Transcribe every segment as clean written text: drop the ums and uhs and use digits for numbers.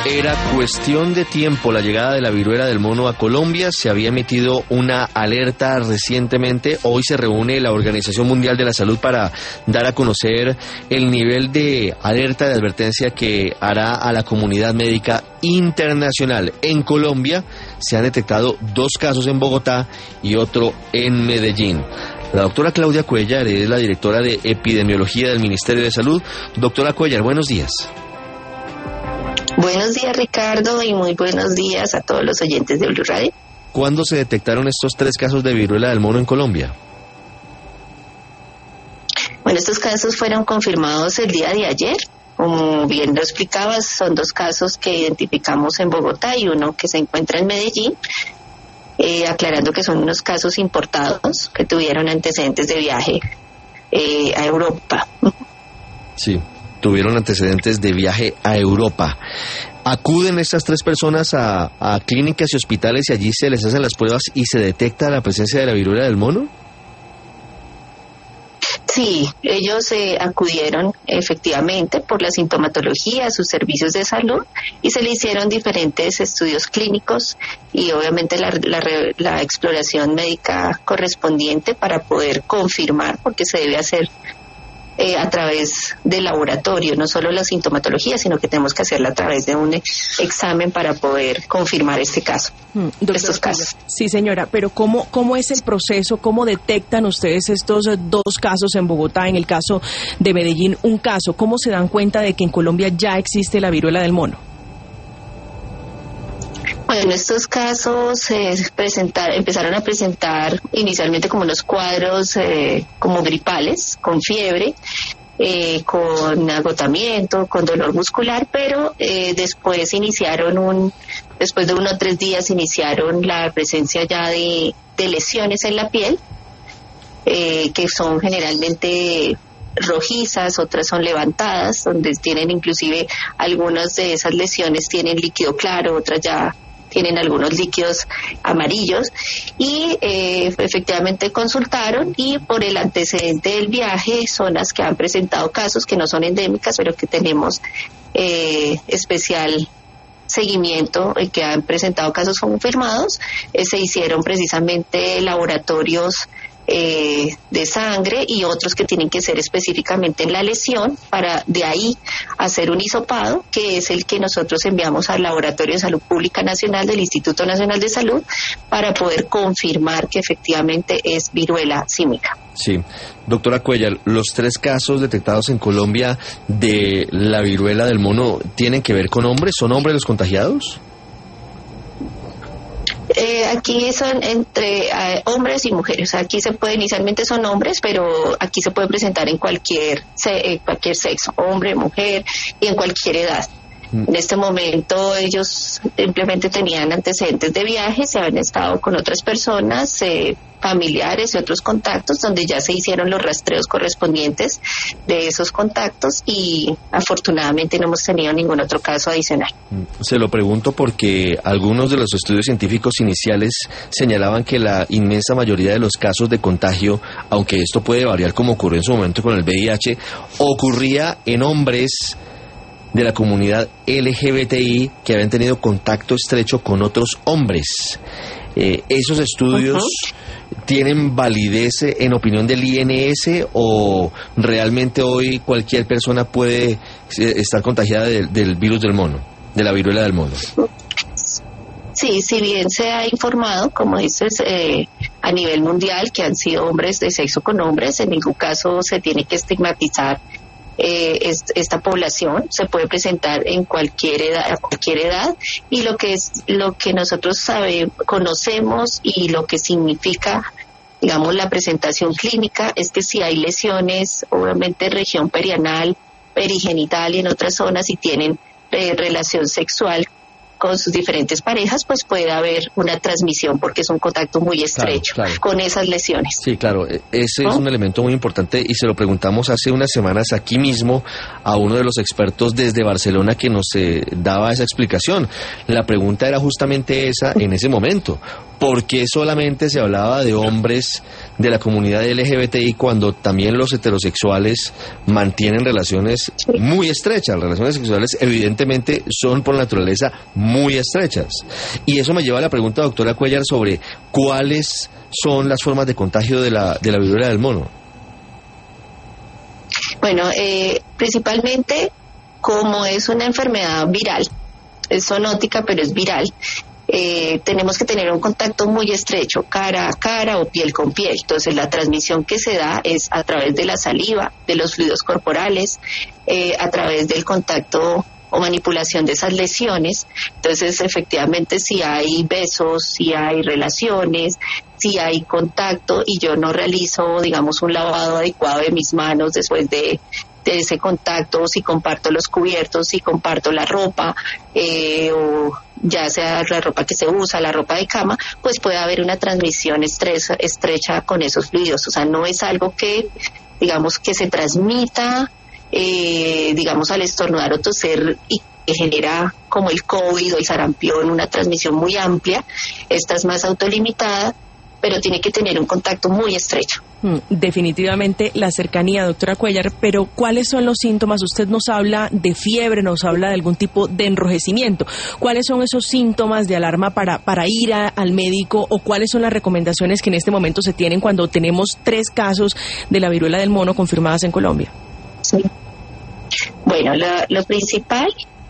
era cuestión de tiempo la llegada de la viruela del mono a Colombia. Se había emitido una alerta recientemente. Hoy se reúne la Organización Mundial de la Salud para dar a conocer el nivel de alerta de advertencia que hará a la comunidad médica internacional. En Colombia se han detectado 2 casos en Bogotá y otro en Medellín. La doctora Claudia Cuéllar es la directora de Epidemiología del Ministerio de Salud. Doctora Cuéllar, buenos días. Buenos días, Ricardo, y muy buenos días a todos los oyentes de Blue Radio. ¿Cuándo se detectaron estos 3 casos de viruela del mono en Colombia? Bueno, estos casos fueron confirmados el día de ayer. Como bien lo explicabas, son 2 casos que identificamos en Bogotá y uno que se encuentra en Medellín. Aclarando que son unos casos importados que tuvieron antecedentes de viaje a Europa. Sí, tuvieron antecedentes de viaje a Europa. ¿Acuden estas 3 personas a clínicas y hospitales y allí se les hacen las pruebas y se detecta la presencia de la viruela del mono? Sí, ellos acudieron efectivamente por la sintomatología a sus servicios de salud y se le hicieron diferentes estudios clínicos y obviamente la exploración médica correspondiente para poder confirmar, porque se debe hacer a través del laboratorio, no solo la sintomatología, sino que tenemos que hacerla a través de un examen para poder confirmar este caso, estos casos. Sí, señora, pero ¿cómo es el proceso? ¿Cómo detectan ustedes estos 2 casos en Bogotá, en el caso de Medellín, un caso? ¿Cómo se dan cuenta de que en Colombia ya existe la viruela del mono? Bueno, estos casos empezaron a presentar inicialmente como unos cuadros como gripales, con fiebre, con agotamiento, con dolor muscular, pero después después de 1 o 3 días iniciaron la presencia ya de lesiones en la piel, que son generalmente rojizas, otras son levantadas, donde tienen inclusive algunas de esas lesiones tienen líquido claro, otras ya tienen algunos líquidos amarillos y efectivamente consultaron y por el antecedente del viaje son las que han presentado casos que no son endémicas pero que tenemos especial seguimiento y que han presentado casos confirmados. Se hicieron precisamente laboratorios de sangre y otros que tienen que ser específicamente en la lesión para de ahí hacer un hisopado, que es el que nosotros enviamos al Laboratorio de Salud Pública Nacional del Instituto Nacional de Salud para poder confirmar que efectivamente es viruela símica. Sí, doctora Cuéllar, los 3 casos detectados en Colombia de la viruela del mono ¿tienen que ver con hombres? ¿Son hombres los contagiados? Aquí son entre hombres y mujeres. Aquí inicialmente son hombres, pero aquí se puede presentar en cualquier sexo, hombre, mujer y en cualquier edad. En este momento ellos simplemente tenían antecedentes de viaje, se habían estado con otras personas, familiares y otros contactos, donde ya se hicieron los rastreos correspondientes de esos contactos y afortunadamente no hemos tenido ningún otro caso adicional. Se lo pregunto porque algunos de los estudios científicos iniciales señalaban que la inmensa mayoría de los casos de contagio, aunque esto puede variar como ocurrió en su momento con el VIH, ocurría en hombres de la comunidad LGBTI que habían tenido contacto estrecho con otros hombres. ¿Esos estudios tienen validez en opinión del INS o realmente hoy cualquier persona puede estar contagiada del virus del mono, de la viruela del mono? Sí, si bien se ha informado, como dices, a nivel mundial que han sido hombres de sexo con hombres, en ningún caso se tiene que estigmatizar esta población. Se puede presentar en cualquier edad y lo que nosotros conocemos y lo que significa, digamos, la presentación clínica es que si hay lesiones, obviamente región perianal, perigenital y en otras zonas, si tienen relación sexual con sus diferentes parejas, pues puede haber una transmisión porque es un contacto muy estrecho con esas lesiones. Sí, claro, ese es un elemento muy importante y se lo preguntamos hace unas semanas aquí mismo a uno de los expertos desde Barcelona que nos daba esa explicación. La pregunta era justamente esa en ese momento. ¿por qué solamente se hablaba de hombres de la comunidad LGBTI cuando también los heterosexuales mantienen relaciones muy estrechas? Las relaciones sexuales evidentemente son por naturaleza muy estrechas. Y eso me lleva a la pregunta, doctora Cuéllar, sobre cuáles son las formas de contagio de la viruela del mono. Bueno, principalmente como es una enfermedad viral, es zoonótica pero es viral, tenemos que tener un contacto muy estrecho, cara a cara o piel con piel. Entonces la transmisión que se da es a través de la saliva, de los fluidos corporales, a través del contacto o manipulación de esas lesiones. Entonces efectivamente si hay besos, si hay relaciones, si hay contacto y yo no realizo, digamos, un lavado adecuado de mis manos después de ese contacto, si comparto los cubiertos, si comparto la ropa, o ya sea la ropa que se usa, la ropa de cama, pues puede haber una transmisión estrecha con esos fluidos. O sea, no es algo que, digamos, que se transmita, digamos, al estornudar o toser y que genera como el COVID o el sarampión, una transmisión muy amplia. Esta es más autolimitada, pero tiene que tener un contacto muy estrecho. Definitivamente la cercanía, doctora Cuéllar, pero ¿cuáles son los síntomas? Usted nos habla de fiebre, nos habla de algún tipo de enrojecimiento. ¿Cuáles son esos síntomas de alarma para ir al médico, o cuáles son las recomendaciones que en este momento se tienen cuando tenemos 3 casos de la viruela del mono confirmadas en Colombia? Sí. Bueno, lo principal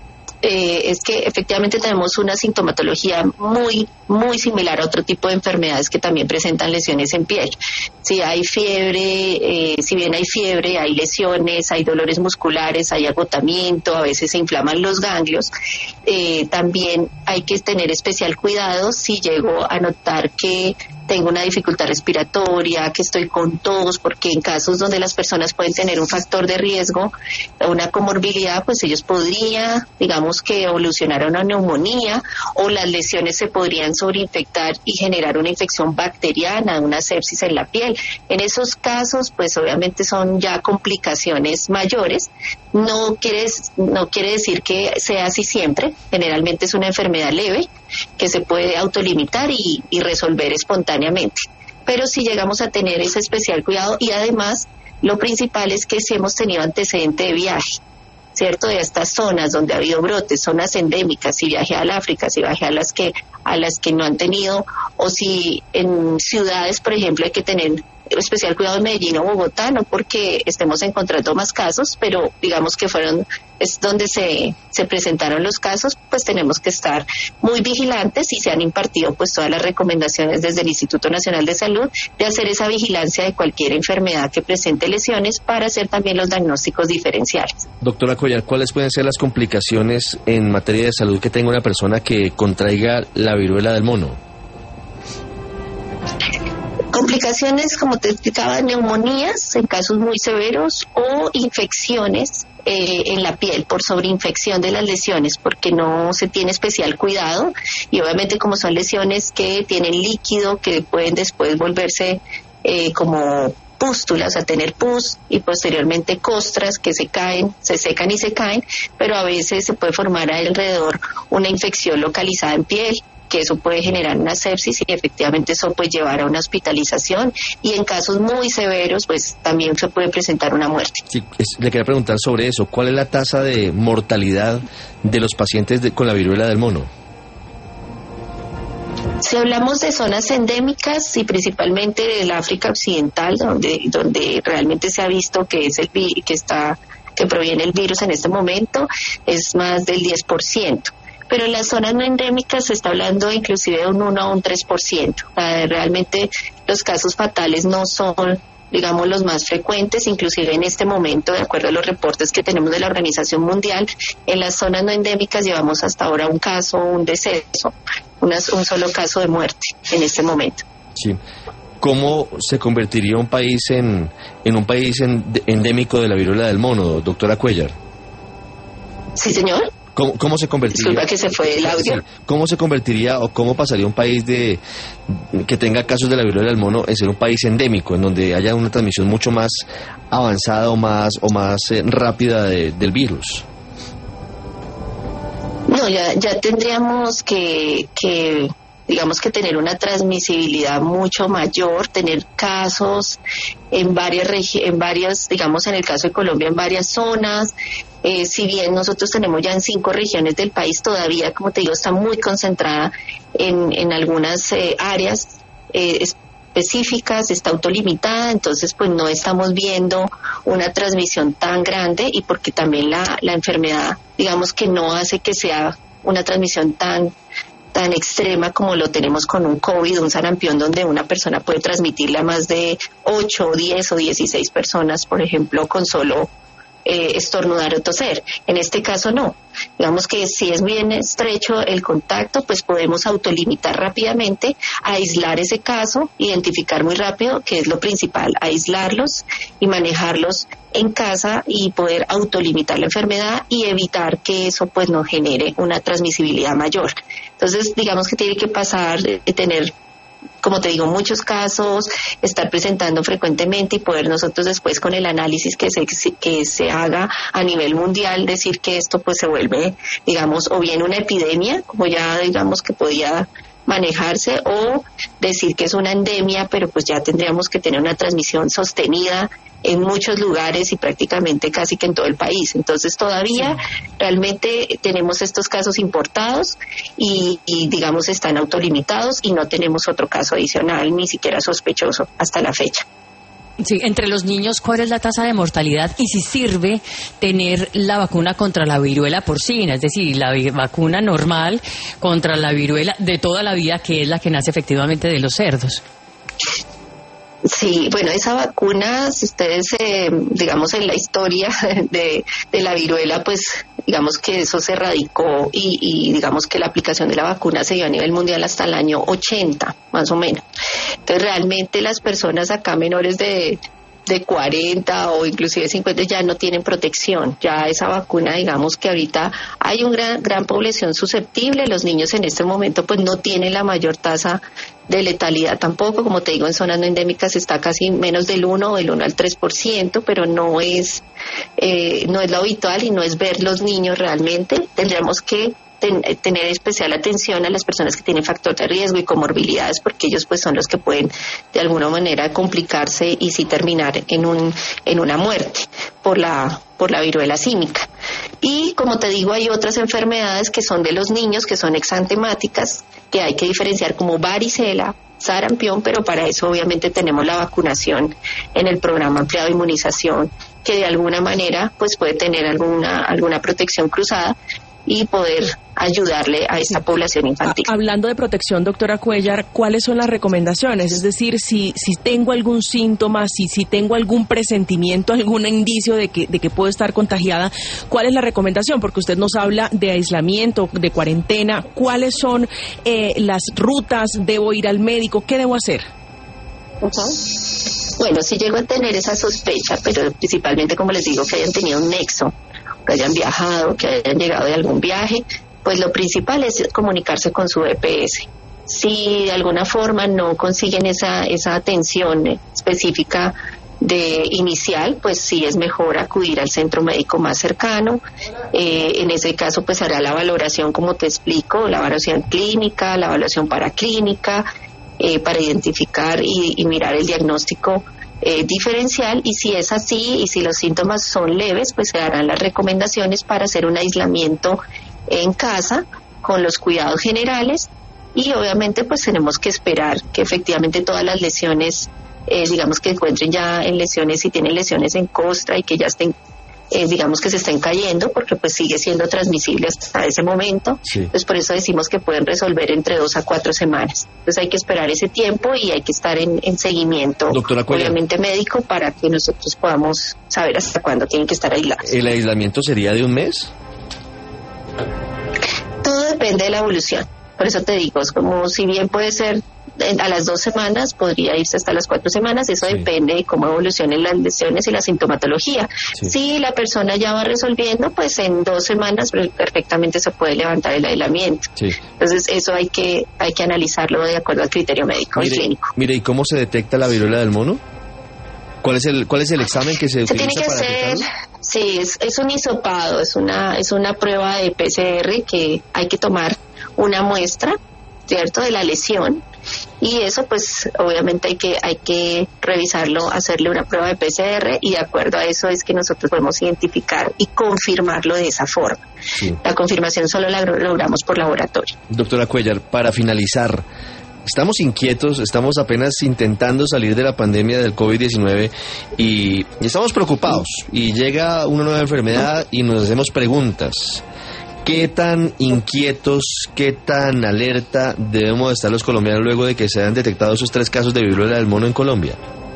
es que efectivamente tenemos una sintomatología muy, muy similar a otro tipo de enfermedades que también presentan lesiones en piel. Si hay fiebre, si bien hay fiebre, hay lesiones, hay dolores musculares, hay agotamiento, a veces se inflaman los ganglios. También hay que tener especial cuidado si llego a notar que tengo una dificultad respiratoria, que estoy con tos, porque en casos donde las personas pueden tener un factor de riesgo, una comorbilidad, pues ellos podrían, digamos, que evolucionar a una neumonía, o las lesiones se podrían sobreinfectar y generar una infección bacteriana, una sepsis en la piel. En esos casos, pues obviamente son ya complicaciones mayores. No quiere decir que sea así siempre. Generalmente es una enfermedad leve que se puede autolimitar y resolver espontáneamente. Pero si llegamos a tener ese especial cuidado, y además lo principal es que si hemos tenido antecedente de viaje, ¿cierto? De estas zonas donde ha habido brotes, zonas endémicas, si viaje al África, si viaje a las que no han tenido, o si en ciudades, por ejemplo, hay que tener especial cuidado en Medellín o Bogotá, no porque estemos encontrando más casos, pero digamos que es donde se presentaron los casos, pues tenemos que estar muy vigilantes, y se han impartido pues todas las recomendaciones desde el Instituto Nacional de Salud de hacer esa vigilancia de cualquier enfermedad que presente lesiones para hacer también los diagnósticos diferenciales. Doctora Cuéllar, ¿cuáles pueden ser las complicaciones en materia de salud que tenga una persona que contraiga la viruela del mono? Complicaciones, como te explicaba, neumonías en casos muy severos, o infecciones en la piel por sobreinfección de las lesiones, porque no se tiene especial cuidado, y obviamente como son lesiones que tienen líquido, que pueden después volverse como pústulas, a tener pus, y posteriormente costras que se secan y se caen, pero a veces se puede formar alrededor una infección localizada en piel, que eso puede generar una sepsis, y efectivamente eso puede llevar a una hospitalización, y en casos muy severos pues también se puede presentar una muerte. Sí, le quería preguntar sobre eso. ¿Cuál es la tasa de mortalidad de los pacientes con la viruela del mono? Si hablamos de zonas endémicas, y principalmente del África Occidental, donde realmente se ha visto que es que proviene el virus en este momento, es más del 10%. Pero en las zonas no endémicas se está hablando inclusive de un 1 a un 3%. Realmente los casos fatales no son, digamos, los más frecuentes. Inclusive en este momento, de acuerdo a los reportes que tenemos de la Organización Mundial, en las zonas no endémicas llevamos hasta ahora un caso, un deceso, un solo caso de muerte en este momento. Sí. ¿Cómo se convertiría un país en un país endémico de la viruela del mono, doctora Cuéllar? Sí, señor. ¿Cómo se convertiría? Disculpa que se fue el audio. Sí, ¿cómo se convertiría o cómo pasaría un país que tenga casos de la viruela del mono en ser un país endémico, en donde haya una transmisión mucho más avanzada o más rápida del virus? No, ya tendríamos que digamos que tener una transmisibilidad mucho mayor, tener casos en varias, digamos en el caso de Colombia, en varias zonas. Si bien nosotros tenemos ya en 5 regiones del país, todavía, como te digo, está muy concentrada en algunas áreas específicas, está autolimitada, entonces pues no estamos viendo una transmisión tan grande, y porque también la enfermedad, digamos que no hace que sea una transmisión tan extrema como lo tenemos con un COVID, un sarampión, donde una persona puede transmitirle a más de 8, 10 o 16 personas, por ejemplo, con solo estornudar o toser. En este caso no. Digamos que si es bien estrecho el contacto, pues podemos autolimitar rápidamente, aislar ese caso, identificar muy rápido, que es lo principal, aislarlos y manejarlos en casa y poder autolimitar la enfermedad y evitar que eso pues nos genere una transmisibilidad mayor. Entonces, digamos que tiene que pasar de tener, como te digo, muchos casos, estar presentando frecuentemente y poder nosotros después con el análisis que se haga a nivel mundial decir que esto pues se vuelve, digamos, o bien una epidemia, como ya digamos que podía manejarse, o decir que es una endemia, pero pues ya tendríamos que tener una transmisión sostenida en muchos lugares y prácticamente casi que en todo el país. Entonces todavía realmente tenemos estos casos importados y digamos están autolimitados y no tenemos otro caso adicional, ni siquiera sospechoso hasta la fecha. Sí, entre los niños, ¿cuál es la tasa de mortalidad y si sirve tener la vacuna contra la viruela porcina, es decir, la vacuna normal contra la viruela de toda la vida, que es la que nace efectivamente de los cerdos? Sí, bueno, esa vacuna, si ustedes, digamos, en la historia de la viruela, pues digamos que eso se radicó y digamos que la aplicación de la vacuna se dio a nivel mundial hasta el año 80, más o menos. Entonces, realmente las personas acá menores de 40 o inclusive 50 ya no tienen protección. Ya esa vacuna, digamos que ahorita hay una gran población susceptible. Los niños en este momento pues no tienen la mayor tasa de letalidad tampoco. Como te digo, en zonas no endémicas está casi menos del 1 al 3%, pero no es lo habitual y no es ver los niños realmente. Tendríamos que tener especial atención a las personas que tienen factor de riesgo y comorbilidades, porque ellos pues son los que pueden de alguna manera complicarse y sí terminar en una muerte por la viruela símica. Y como te digo, hay otras enfermedades que son de los niños, que son exantemáticas, que hay que diferenciar como varicela, sarampión, pero para eso obviamente tenemos la vacunación en el programa ampliado de inmunización, que de alguna manera pues puede tener alguna protección cruzada y poder ayudarle a esta población infantil. Hablando de protección, doctora Cuéllar, ¿cuáles son las recomendaciones? Es decir, si tengo algún síntoma, si tengo algún presentimiento, algún indicio de que puedo estar contagiada, ¿cuál es la recomendación? Porque usted nos habla de aislamiento, de cuarentena. ¿Cuáles son las rutas? ¿Debo ir al médico? ¿Qué debo hacer? Bueno, si llego a tener esa sospecha, pero principalmente, como les digo, que hayan tenido un nexo, que hayan viajado, que hayan llegado de algún viaje, pues lo principal es comunicarse con su EPS. Si de alguna forma no consiguen esa atención específica inicial, pues sí es mejor acudir al centro médico más cercano. En ese caso pues hará la valoración, como te explico, la evaluación clínica, la evaluación paraclínica, para identificar y mirar el diagnóstico diferencial, y si es así y si los síntomas son leves, pues se darán las recomendaciones para hacer un aislamiento en casa con los cuidados generales, y obviamente pues tenemos que esperar que efectivamente todas las lesiones, digamos que encuentren ya en lesiones, si tienen lesiones en costra y que ya estén digamos que se estén cayendo, porque pues sigue siendo transmisible hasta ese momento. Sí. Entonces por eso decimos que pueden resolver entre 2 a 4 semanas. Entonces hay que esperar ese tiempo y hay que estar en seguimiento, obviamente médico, para que nosotros podamos saber hasta cuándo tienen que estar aislados. ¿El aislamiento sería de un mes? Todo depende de la evolución. Por eso te digo, es como, si bien puede ser a las 2 semanas, podría irse hasta las 4 semanas, eso depende de cómo evolucionen las lesiones y la sintomatología. Si la persona ya va resolviendo, pues en 2 semanas perfectamente se puede levantar el aislamiento. Entonces eso hay que analizarlo de acuerdo al criterio médico y clínico. Mire, ¿y cómo se detecta la viruela del mono? ¿Cuál es el examen que se utiliza tiene que para hacer? Sí, es un hisopado, es una prueba de PCR que hay que tomar una muestra ¿cierto?, de la lesión, y eso pues obviamente hay que revisarlo, hacerle una prueba de PCR, y de acuerdo a eso es que nosotros podemos identificar y confirmarlo de esa forma. Sí. La confirmación solo la logramos por laboratorio. Doctora Cuéllar, para finalizar, estamos inquietos, estamos apenas intentando salir de la pandemia del COVID-19 y estamos preocupados, y llega una nueva enfermedad y nos hacemos preguntas. ¿Qué tan inquietos, qué tan alerta debemos estar los colombianos luego de que se hayan detectado esos 3 casos de viruela del mono en Colombia?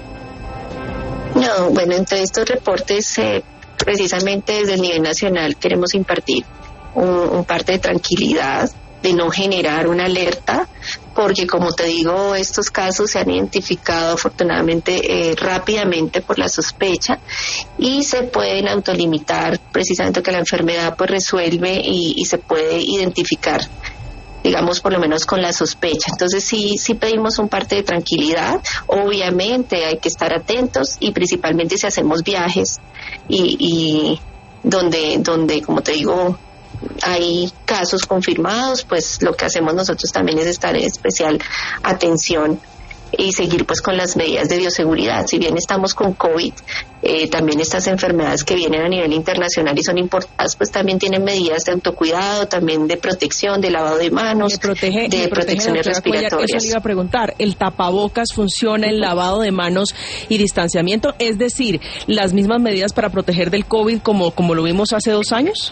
No, bueno, entre estos reportes, precisamente desde el nivel nacional queremos impartir un parte de tranquilidad, de no generar una alerta, porque como te digo, estos casos se han identificado afortunadamente rápidamente por la sospecha, y se pueden autolimitar precisamente que la enfermedad pues resuelve y se puede identificar, digamos, por lo menos con la sospecha. Entonces sí pedimos un parte de tranquilidad. Obviamente hay que estar atentos, y principalmente si hacemos viajes y donde como te digo hay casos confirmados, pues lo que hacemos nosotros también es estar en especial atención y seguir pues con las medidas de bioseguridad. Si bien estamos con COVID, también estas enfermedades que vienen a nivel internacional y son importadas, pues también tienen medidas de autocuidado, también de protección, de lavado de manos, de protecciones respiratorias. Eso le iba a preguntar, ¿el tapabocas funciona, el lavado de manos y distanciamiento? Es decir, ¿las mismas medidas para proteger del COVID como lo vimos hace 2 años?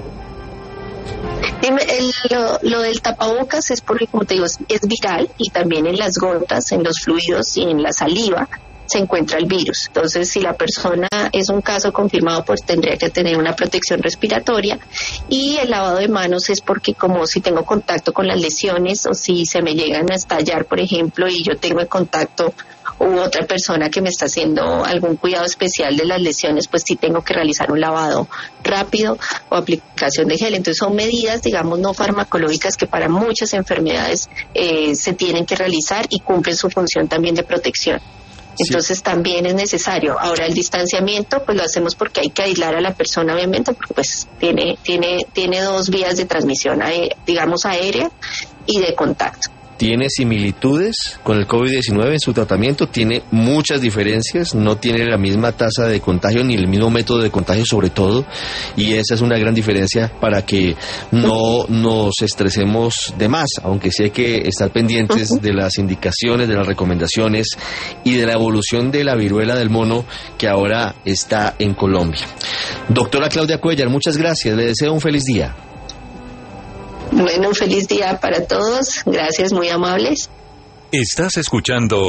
Lo del tapabocas es porque, como te digo, es viral, y también en las gotas, en los fluidos y en la saliva se encuentra el virus. Entonces, si la persona es un caso confirmado, pues tendría que tener una protección respiratoria. Y el lavado de manos es porque, como si tengo contacto con las lesiones, o si se me llegan a estallar, por ejemplo, y yo tengo el contacto, u otra persona que me está haciendo algún cuidado especial de las lesiones, pues sí tengo que realizar un lavado rápido o aplicación de gel. Entonces son medidas, digamos, no farmacológicas que para muchas enfermedades se tienen que realizar y cumplen su función también de protección. Entonces sí, también es necesario. Ahora el distanciamiento pues lo hacemos porque hay que aislar a la persona, obviamente, porque pues tiene 2 vías de transmisión, digamos aérea y de contacto. ¿Tiene similitudes con el COVID-19 en su tratamiento? ¿Tiene muchas diferencias? ¿No tiene la misma tasa de contagio ni el mismo método de contagio sobre todo? Y esa es una gran diferencia para que no nos estresemos de más, aunque sí hay que estar pendientes de las indicaciones, de las recomendaciones y de la evolución de la viruela del mono que ahora está en Colombia. Doctora Claudia Cuéllar, muchas gracias. Le deseo un feliz día. Bueno, un feliz día para todos. Gracias, muy amables. Estás escuchando